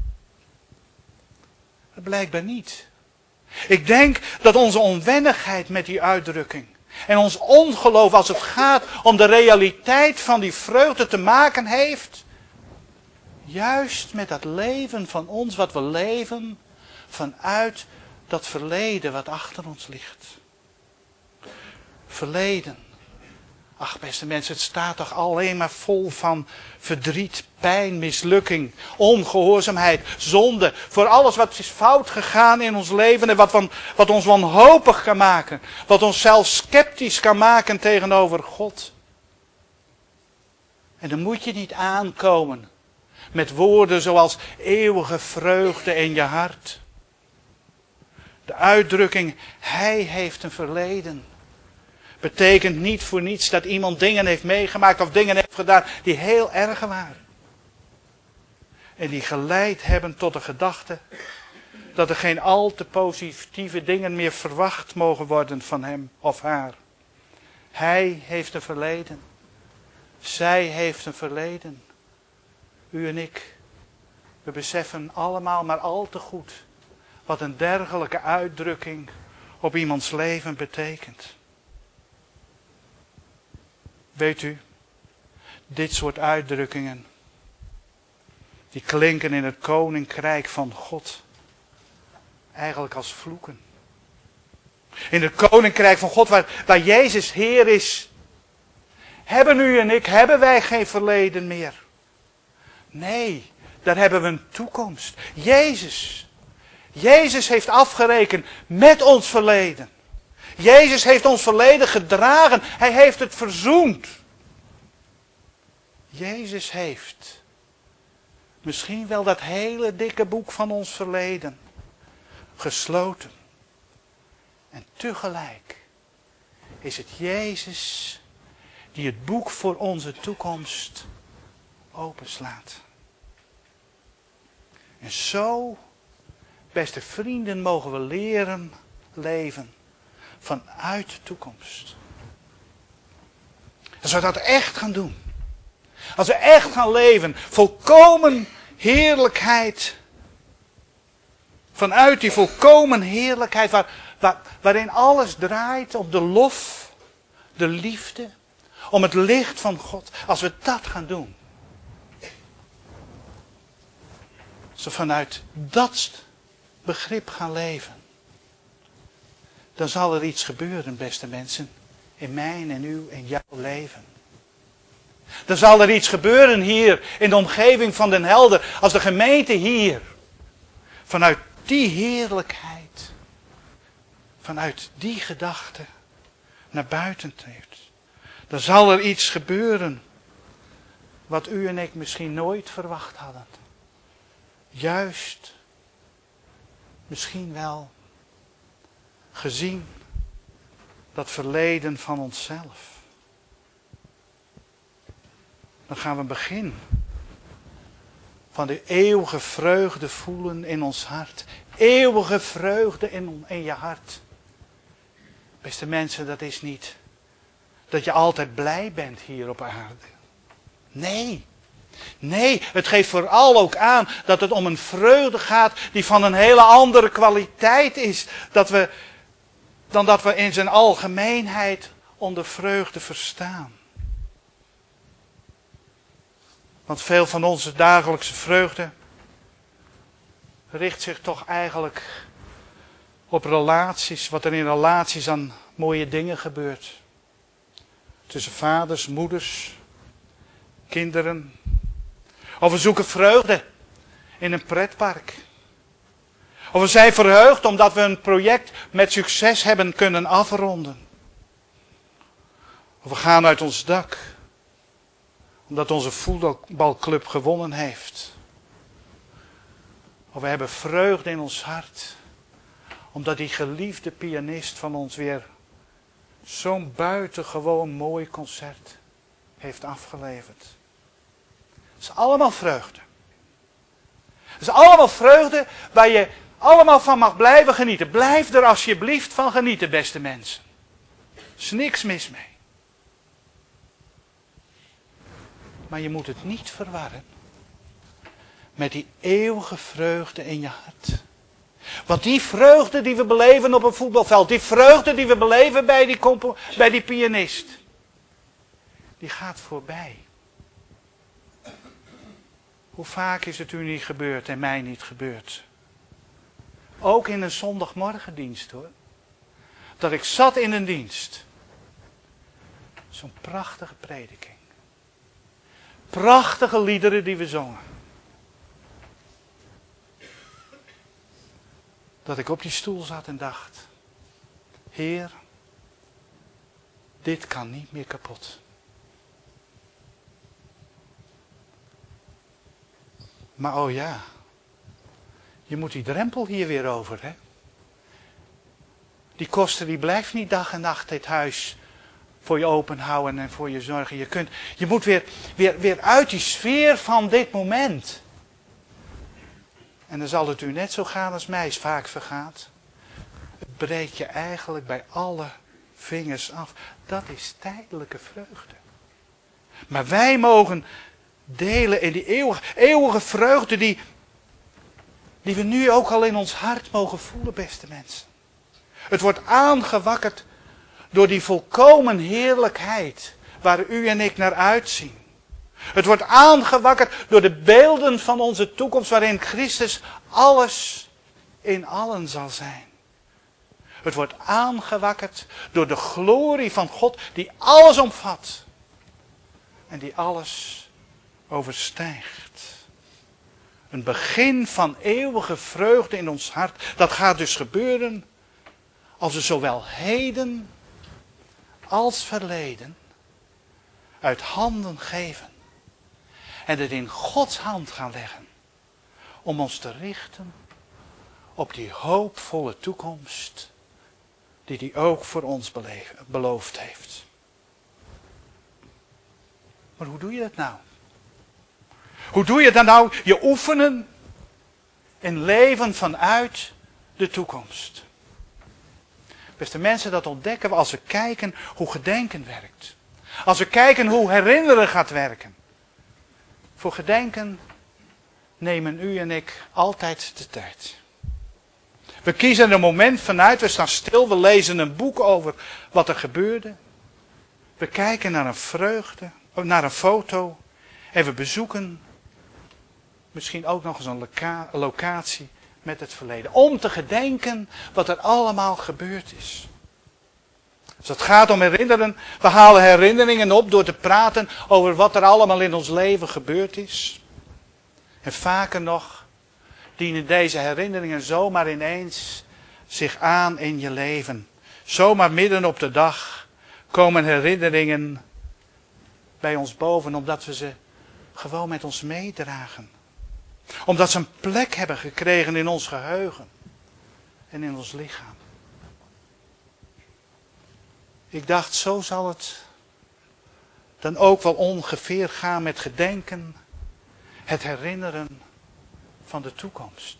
Blijkbaar niet. Ik denk dat onze onwennigheid met die uitdrukking en ons ongeloof als het gaat om de realiteit van die vreugde te maken heeft, juist met dat leven van ons wat we leven vanuit dat verleden wat achter ons ligt. Verleden. Ach beste mensen, het staat toch alleen maar vol van verdriet, pijn, mislukking, ongehoorzaamheid, zonde. Voor alles wat is fout gegaan in ons leven en wat, van, wat ons wanhopig kan maken. Wat ons zelfs sceptisch kan maken tegenover God. En dan moet je niet aankomen met woorden zoals eeuwige vreugde in je hart. De uitdrukking, hij heeft een verleden, betekent niet voor niets dat iemand dingen heeft meegemaakt of dingen heeft gedaan die heel erg waren. En die geleid hebben tot de gedachte dat er geen al te positieve dingen meer verwacht mogen worden van hem of haar. Hij heeft een verleden. Zij heeft een verleden. U en ik, we beseffen allemaal maar al te goed wat een dergelijke uitdrukking op iemands leven betekent. Weet u, dit soort uitdrukkingen, die klinken in het koninkrijk van God eigenlijk als vloeken. In het koninkrijk van God, waar, waar Jezus Heer is, hebben u en ik, hebben wij geen verleden meer. Nee, daar hebben we een toekomst. Jezus, Jezus heeft afgerekend met ons verleden. Jezus heeft ons verleden gedragen. Hij heeft het verzoend. Jezus heeft misschien wel dat hele dikke boek van ons verleden gesloten. En tegelijk is het Jezus die het boek voor onze toekomst openslaat. En zo, beste vrienden, mogen we leren leven vanuit de toekomst. Als we dat echt gaan doen. Als we echt gaan leven, volkomen heerlijkheid. Vanuit die volkomen heerlijkheid waar, waar, waarin alles draait op de lof, de liefde, om het licht van God. Als we dat gaan doen. Als we vanuit dat begrip gaan leven. Dan zal er iets gebeuren, beste mensen. In mijn en uw en jouw leven. Dan zal er iets gebeuren hier in de omgeving van Den Helder. Als de gemeente hier vanuit die heerlijkheid, vanuit die gedachte naar buiten treedt. Dan zal er iets gebeuren wat u en ik misschien nooit verwacht hadden. Juist, misschien wel, gezien dat verleden van onszelf. Dan gaan we een begin van de eeuwige vreugde voelen in ons hart. Eeuwige vreugde in, in je hart. Beste mensen, dat is niet dat je altijd blij bent hier op aarde. Nee. Nee, het geeft vooral ook aan dat het om een vreugde gaat die van een hele andere kwaliteit is. Dat we, dan dat we in zijn algemeenheid onder vreugde verstaan. Want veel van onze dagelijkse vreugde richt zich toch eigenlijk op relaties. Wat er in relaties aan mooie dingen gebeurt. Tussen vaders, moeders, kinderen. Of we zoeken vreugde in een pretpark. Of we zijn verheugd omdat we een project met succes hebben kunnen afronden. Of we gaan uit ons dak omdat onze voetbalclub gewonnen heeft. Of we hebben vreugde in ons hart omdat die geliefde pianist van ons weer zo'n buitengewoon mooi concert heeft afgeleverd. Het is allemaal vreugde. Het is allemaal vreugde waar je allemaal van mag blijven genieten. Blijf er alsjeblieft van genieten, beste mensen. Er is niks mis mee. Maar je moet het niet verwarren met die eeuwige vreugde in je hart. Want die vreugde die we beleven op een voetbalveld, die vreugde die we beleven bij die, compo- bij die pianist, die gaat voorbij. Hoe vaak is het u niet gebeurd en mij niet gebeurd? Ook in een zondagmorgendienst hoor. Dat ik zat in een dienst. Zo'n prachtige prediking. Prachtige liederen die we zongen. Dat ik op die stoel zat en dacht. Heer, dit kan niet meer kapot. Maar oh ja, je moet die drempel hier weer over, hè? Die kosten die blijft niet dag en nacht dit huis voor je open houden en voor je zorgen. Je, kunt, je moet weer, weer, weer uit die sfeer van dit moment. En dan zal het u net zo gaan als mij vaak vergaat. Het breekt je eigenlijk bij alle vingers af. Dat is tijdelijke vreugde. Maar wij mogen delen in die eeuwige, eeuwige vreugde die, die we nu ook al in ons hart mogen voelen, beste mensen. Het wordt aangewakkerd door die volkomen heerlijkheid waar u en ik naar uitzien. Het wordt aangewakkerd door de beelden van onze toekomst waarin Christus alles in allen zal zijn. Het wordt aangewakkerd door de glorie van God die alles omvat en die alles overstijgt. Een begin van eeuwige vreugde in ons hart. Dat gaat dus gebeuren als we zowel heden als verleden uit handen geven. En het in Gods hand gaan leggen. Om ons te richten op die hoopvolle toekomst die hij ook voor ons beloofd heeft. Maar hoe doe je dat nou? Hoe doe je dat nou? Je oefenen en leven vanuit de toekomst. Beste mensen, dat ontdekken we als we kijken hoe gedenken werkt. Als we kijken hoe herinneren gaat werken. Voor gedenken nemen u en ik altijd de tijd. We kiezen er een moment vanuit, we staan stil, we lezen een boek over wat er gebeurde. We kijken naar een vreugde, naar een foto en we bezoeken misschien ook nog eens een loca- locatie met het verleden. Om te gedenken wat er allemaal gebeurd is. Als het gaat om herinneren, we halen herinneringen op door te praten over wat er allemaal in ons leven gebeurd is. En vaker nog dienen deze herinneringen zomaar ineens zich aan in je leven. Zomaar midden op de dag komen herinneringen bij ons boven, omdat we ze gewoon met ons meedragen. Omdat ze een plek hebben gekregen in ons geheugen en in ons lichaam. Ik dacht, zo zal het dan ook wel ongeveer gaan met gedenken, het herinneren van de toekomst.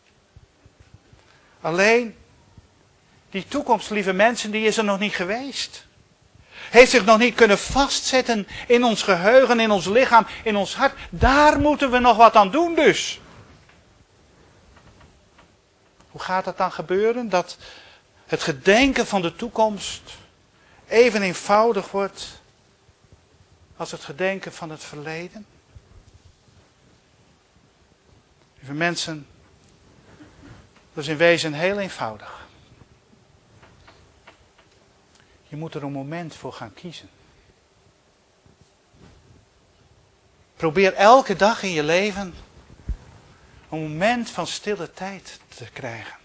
Alleen, die toekomst, lieve mensen, die is er nog niet geweest. Heeft zich nog niet kunnen vastzetten in ons geheugen, in ons lichaam, in ons hart. Daar moeten we nog wat aan doen dus. Hoe gaat dat dan gebeuren? Dat het gedenken van de toekomst even eenvoudig wordt als het gedenken van het verleden? Lieve mensen, dat is in wezen heel eenvoudig. Je moet er een moment voor gaan kiezen. Probeer elke dag in je leven een moment van stille tijd te krijgen.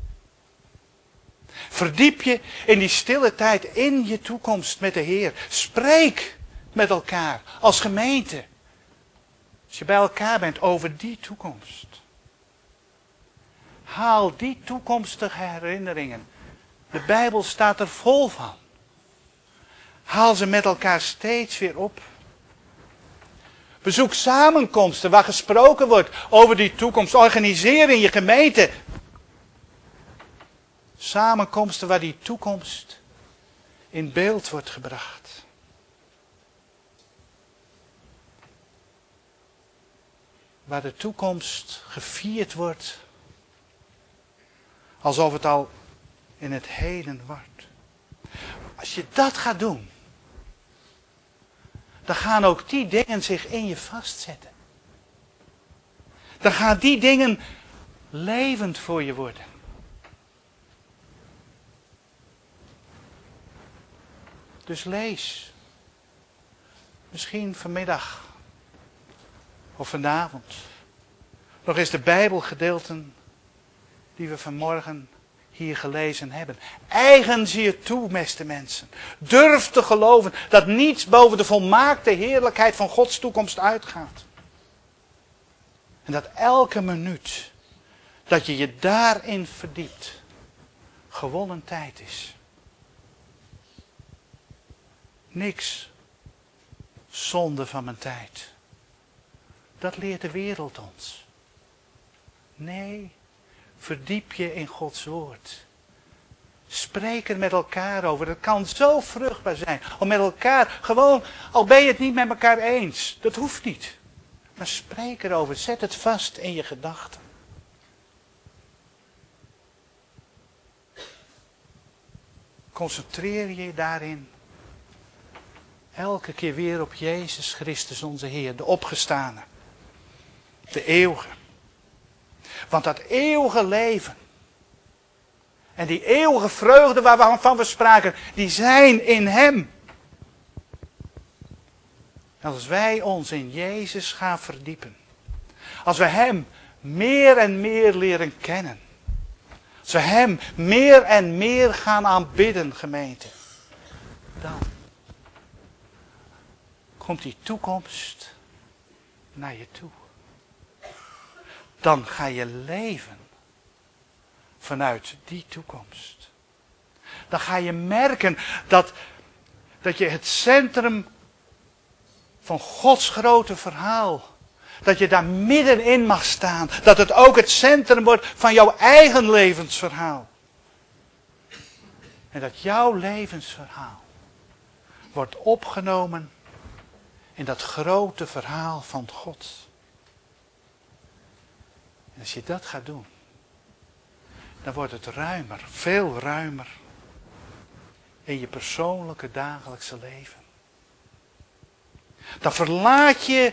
Verdiep je in die stille tijd in je toekomst met de Heer. Spreek met elkaar als gemeente. Als je bij elkaar bent over die toekomst. Haal die toekomstige herinneringen. De Bijbel staat er vol van. Haal ze met elkaar steeds weer op. Bezoek samenkomsten waar gesproken wordt over die toekomst. Organiseer in je gemeente samenkomsten waar die toekomst in beeld wordt gebracht. Waar de toekomst gevierd wordt alsof het al in het heden wordt. Als je dat gaat doen, dan gaan ook die dingen zich in je vastzetten. Dan gaan die dingen levend voor je worden. Dus lees. Misschien vanmiddag of vanavond nog eens de Bijbelgedeelten die we vanmorgen hier gelezen hebben. Eigen ze je toe, beste mensen. Durf te geloven dat niets boven de volmaakte heerlijkheid van Gods toekomst uitgaat. En dat elke minuut dat je je daarin verdiept, gewonnen tijd is. Niks zonde van mijn tijd. Dat leert de wereld ons. Nee, verdiep je in Gods woord. Spreek er met elkaar over. Het kan zo vruchtbaar zijn om met elkaar, gewoon, al ben je het niet met elkaar eens. Dat hoeft niet. Maar spreek erover. Zet het vast in je gedachten. concentreer je daarin elke keer weer op Jezus Christus onze Heer, de opgestane, de eeuwige. Want dat eeuwige leven en die eeuwige vreugde waarvan we spraken, die zijn in Hem. En als wij ons in Jezus gaan verdiepen, als we Hem meer en meer leren kennen, als we Hem meer en meer gaan aanbidden, gemeente, dan komt die toekomst naar je toe. Dan ga je leven vanuit die toekomst. Dan ga je merken dat, dat je het centrum van Gods grote verhaal, dat je daar middenin mag staan. Dat het ook het centrum wordt van jouw eigen levensverhaal. En dat jouw levensverhaal wordt opgenomen in dat grote verhaal van God. En als je dat gaat doen, dan wordt het ruimer, veel ruimer in je persoonlijke dagelijkse leven. Dan verlaat je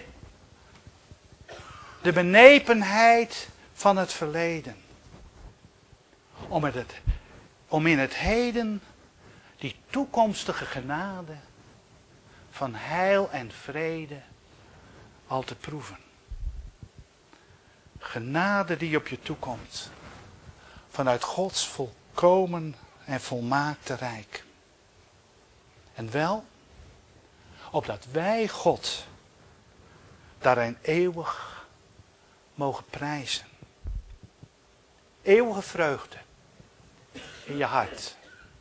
de benepenheid van het verleden. Om, het, om in het heden die toekomstige genade van heil en vrede al te proeven. Genade die op je toekomt. Vanuit Gods volkomen en volmaakte rijk. En wel, opdat wij God daarin eeuwig mogen prijzen. Eeuwige vreugde in je hart.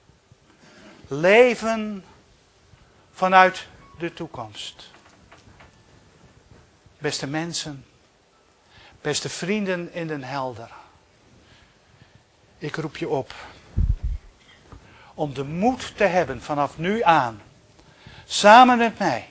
Leven vanuit de toekomst. Beste mensen, beste vrienden in den Helder. Ik roep je op om de moed te hebben vanaf nu aan, samen met mij,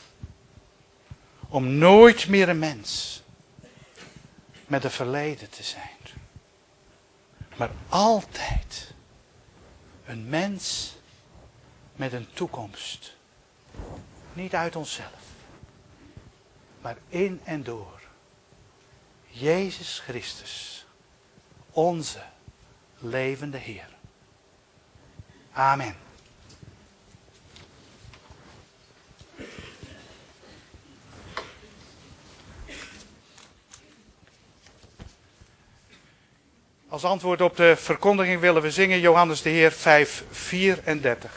om nooit meer een mens met een verleden te zijn. Maar altijd een mens met een toekomst. Niet uit onszelf, maar in en door Jezus Christus, onze levende Heer. Amen. Als antwoord op de verkondiging willen we zingen Johannes de Heer vijf vierendertig.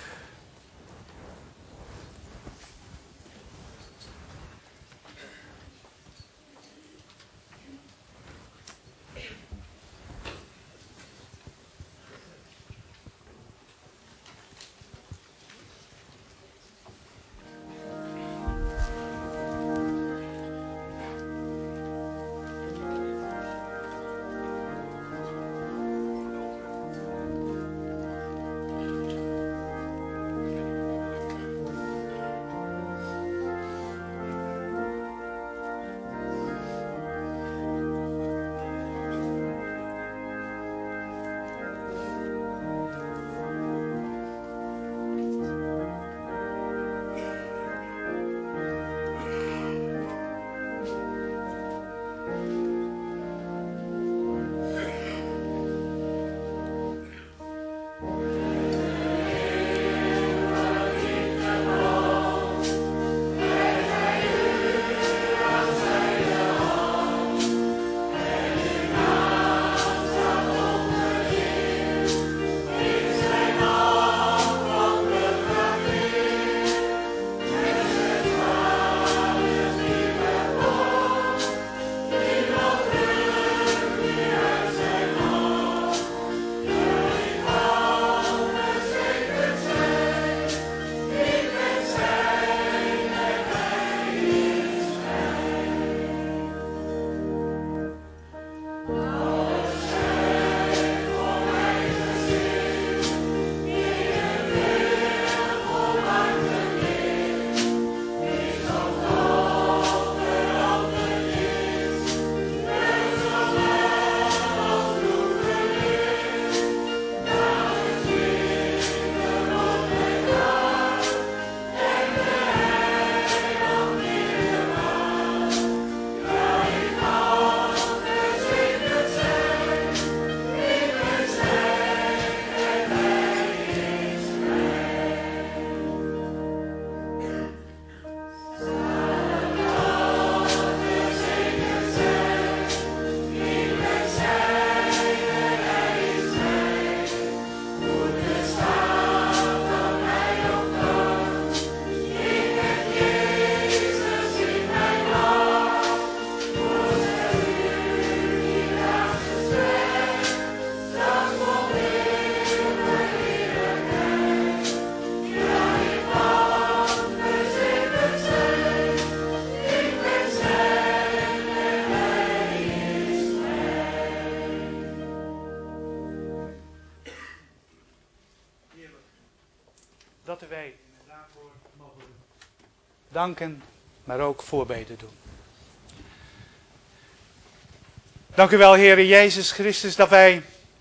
dat te weten. En daarvoor mogen we danken, maar ook voorbeden doen. Dank u wel, Heere Jezus Christus, dat wij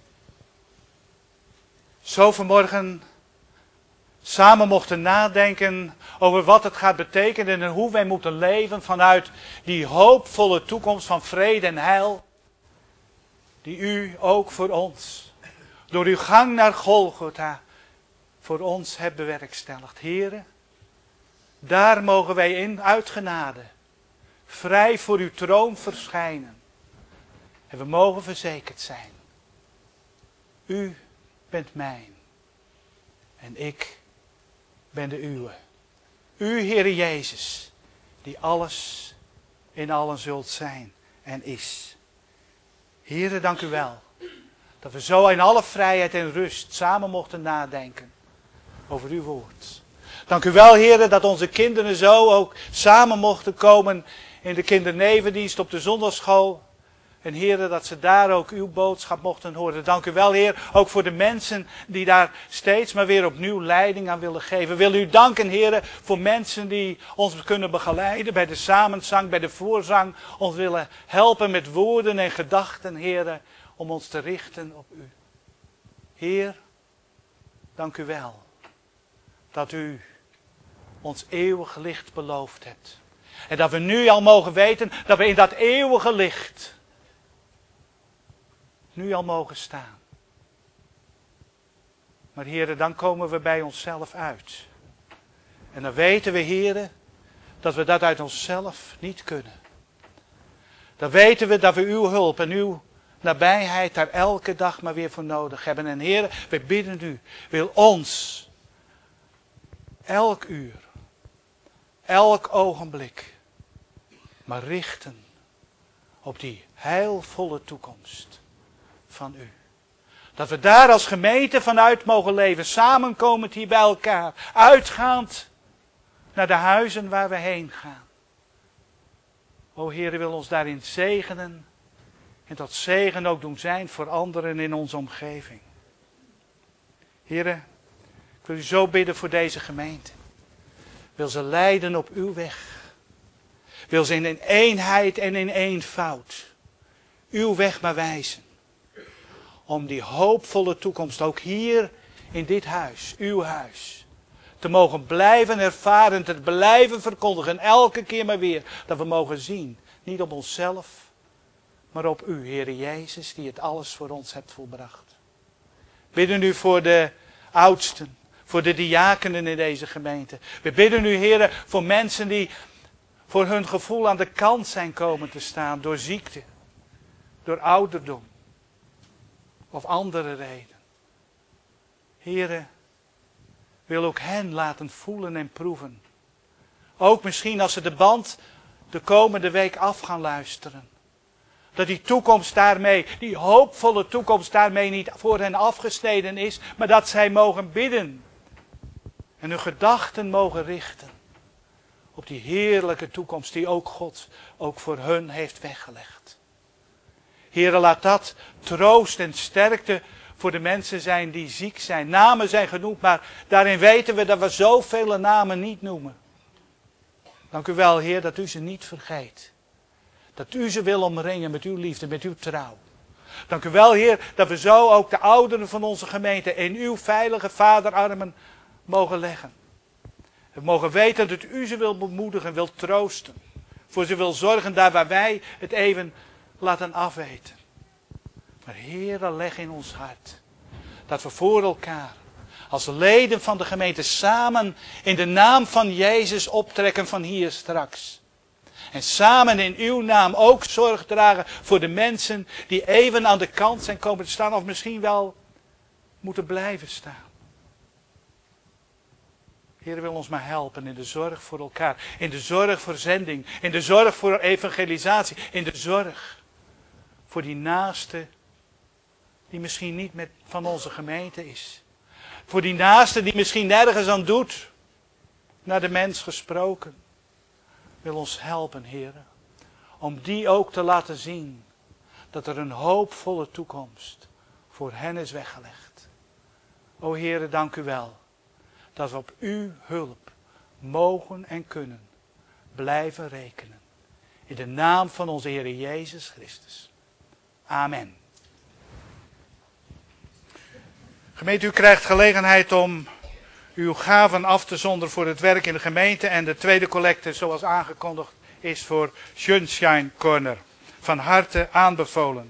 zo vanmorgen samen mochten nadenken over wat het gaat betekenen en hoe wij moeten leven vanuit die hoopvolle toekomst van vrede en heil, die u ook voor ons, door uw gang naar Golgotha, voor ons hebt bewerkstelligd. Heere, daar mogen wij in uit genade vrij voor uw troon verschijnen. En we mogen verzekerd zijn. U bent mijn. En ik ben de uwe. U, Heere Jezus, die alles in allen zult zijn en is. Heere, dank u wel. Dat we zo in alle vrijheid en rust samen mochten nadenken over uw woord. Dank u wel, Heere, dat onze kinderen zo ook samen mochten komen in de kindernevendienst op de zondagschool. En Heere, dat ze daar ook uw boodschap mochten horen. Dank u wel, Heer, ook voor de mensen die daar steeds maar weer opnieuw leiding aan willen geven. Wil u danken, Heere, voor mensen die ons kunnen begeleiden bij de samenzang, bij de voorzang. Ons willen helpen met woorden en gedachten, Heere, om ons te richten op u. Heer, dank u wel dat u ons eeuwig licht beloofd hebt. En dat we nu al mogen weten dat we in dat eeuwige licht nu al mogen staan. Maar Heere, dan komen we bij onszelf uit. En dan weten we, Heere, dat we dat uit onszelf niet kunnen. Dan weten we dat we uw hulp en uw nabijheid daar elke dag maar weer voor nodig hebben. En Heere, we bidden u, wil ons elk uur, elk ogenblik, maar richten op die heilvolle toekomst van u. Dat we daar als gemeente vanuit mogen leven, samenkomend hier bij elkaar, uitgaand naar de huizen waar we heen gaan. O Heer, wil ons daarin zegenen en dat zegen ook doen zijn voor anderen in onze omgeving. Heer, ik wil u zo bidden voor deze gemeente. Wil ze leiden op uw weg. Wil ze in eenheid en in eenvoud uw weg maar wijzen. Om die hoopvolle toekomst ook hier in dit huis, uw huis, te mogen blijven ervaren, te blijven verkondigen. Elke keer maar weer dat we mogen zien. Niet op onszelf, maar op u, Heere Jezus, die het alles voor ons hebt volbracht. Bidden u voor de oudsten, voor de diakenen in deze gemeente. We bidden u, Heere, voor mensen die voor hun gevoel aan de kant zijn komen te staan. Door ziekte, door ouderdom of andere redenen. Heere, wil ook hen laten voelen en proeven. Ook misschien als ze de band de komende week af gaan luisteren. Dat die toekomst daarmee, die hoopvolle toekomst daarmee niet voor hen afgesneden is. Maar dat zij mogen bidden. En hun gedachten mogen richten. Op die heerlijke toekomst die ook God ook voor hun heeft weggelegd. Heere, laat dat troost en sterkte voor de mensen zijn die ziek zijn. Namen zijn genoemd, maar daarin weten we dat we zoveel namen niet noemen. Dank u wel, Heer, dat u ze niet vergeet. Dat u ze wil omringen met uw liefde, met uw trouw. Dank u wel, Heer, dat we zo ook de ouderen van onze gemeente in uw veilige vaderarmen mogen leggen. We mogen weten dat u ze wil bemoedigen, wil troosten. Voor ze wil zorgen daar waar wij het even laten afweten. Maar Heere, leg in ons hart dat we voor elkaar als leden van de gemeente samen in de naam van Jezus optrekken van hier straks. En samen in uw naam ook zorg dragen voor de mensen die even aan de kant zijn komen te staan of misschien wel moeten blijven staan. Heer, wil ons maar helpen in de zorg voor elkaar, in de zorg voor zending, in de zorg voor evangelisatie, in de zorg voor die naaste die misschien niet met van onze gemeente is. Voor die naaste die misschien nergens aan doet, naar de mens gesproken. Wil ons helpen, Heer, om die ook te laten zien dat er een hoopvolle toekomst voor hen is weggelegd. O Heer, dank u wel dat we op uw hulp mogen en kunnen blijven rekenen. In de naam van onze Heer Jezus Christus. Amen. Gemeente, u krijgt gelegenheid om uw gaven af te zonderen voor het werk in de gemeente. En de tweede collecte, zoals aangekondigd, is voor Sunshine Corner. Van harte aanbevolen.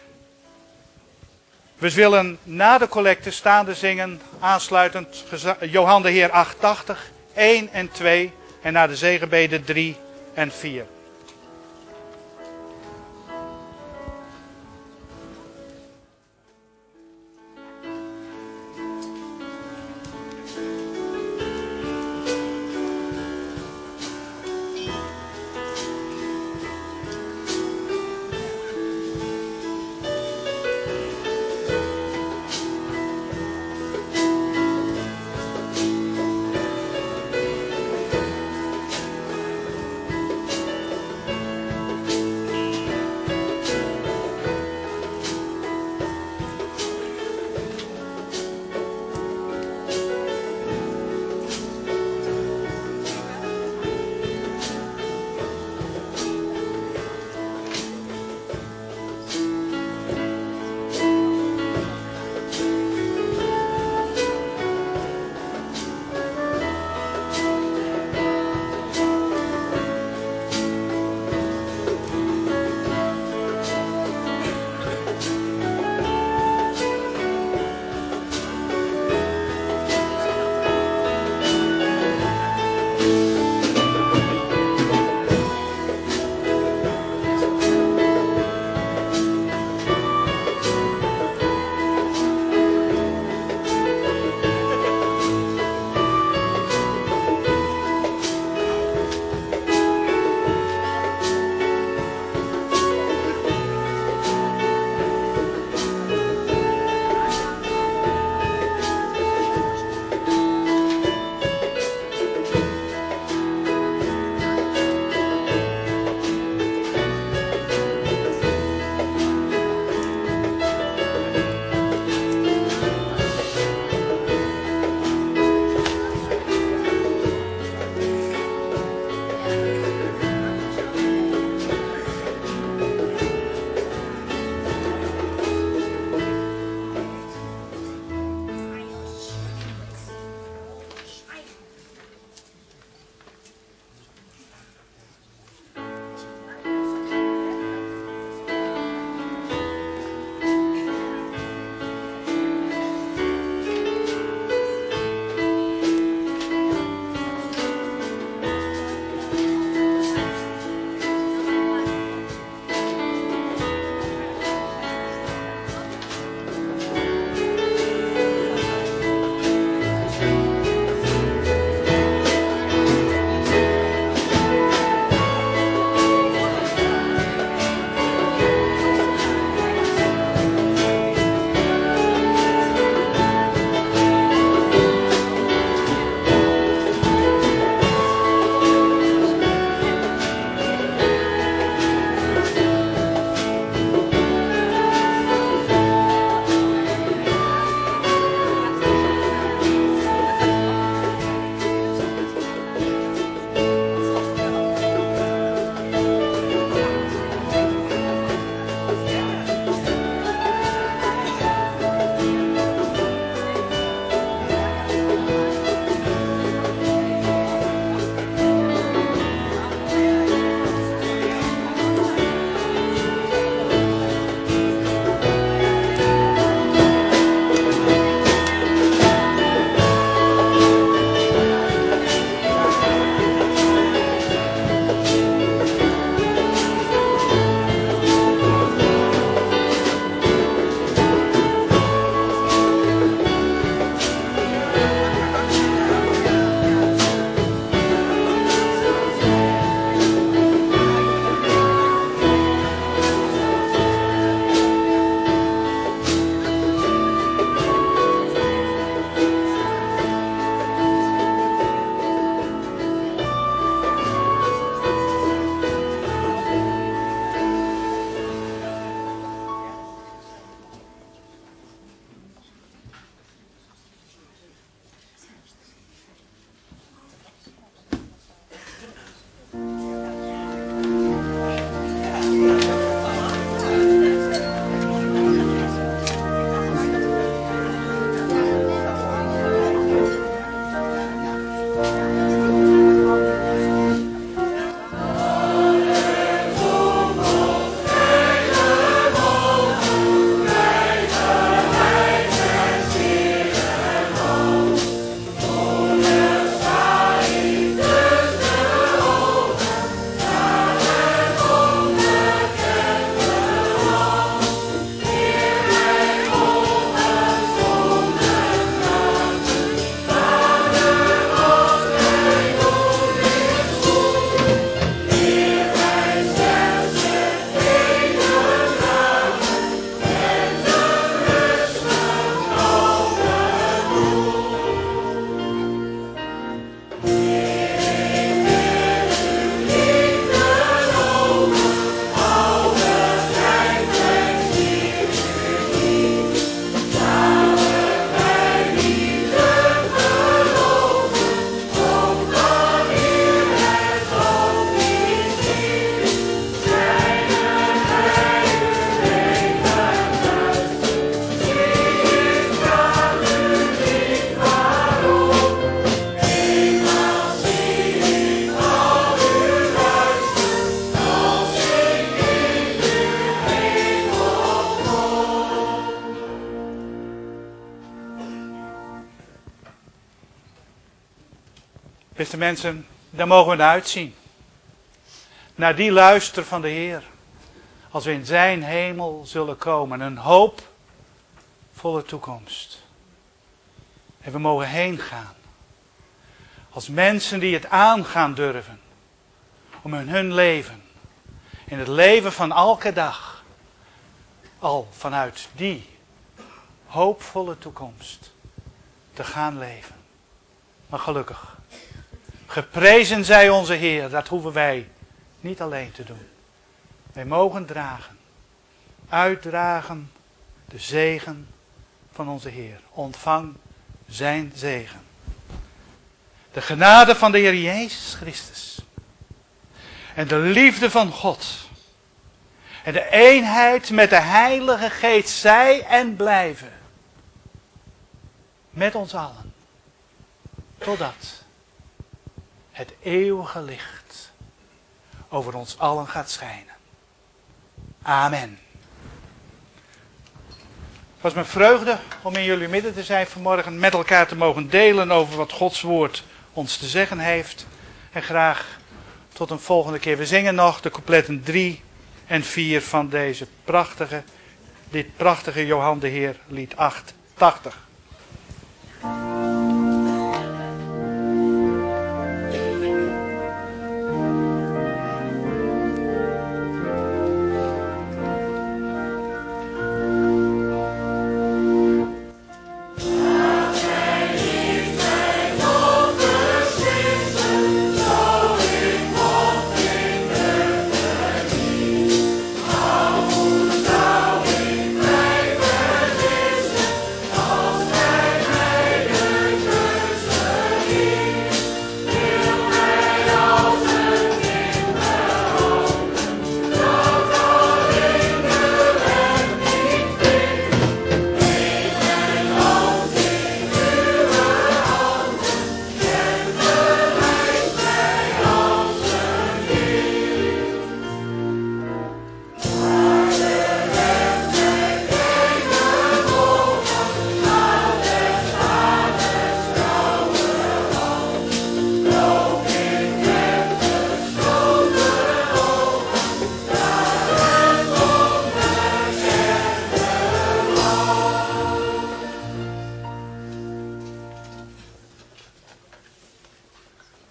We willen na de collecte staande zingen, aansluitend Johan de Heer achtentachtig, één en twee. En na de zegenbeden drie en vier. Beste mensen, daar mogen we naar uitzien. Naar die luister van de Heer. Als we in zijn hemel zullen komen. Een hoopvolle toekomst. En we mogen heen gaan. Als mensen die het aan gaan durven. Om in hun leven. In het leven van elke dag. Al vanuit die hoopvolle toekomst. Te gaan leven. Maar gelukkig. Geprezen zij onze Heer. Dat hoeven wij niet alleen te doen. Wij mogen dragen. Uitdragen de zegen van onze Heer. Ontvang zijn zegen. De genade van de Heer Jezus Christus. En de liefde van God. En de eenheid met de Heilige Geest zij en blijven. Met ons allen. Totdat het eeuwige licht over ons allen gaat schijnen. Amen. Het was mijn vreugde om in jullie midden te zijn vanmorgen. Met elkaar te mogen delen over wat Gods woord ons te zeggen heeft. En graag tot een volgende keer. We zingen nog de coupletten drie en vier van deze prachtige, dit prachtige Johan de Heer lied acht tachtig.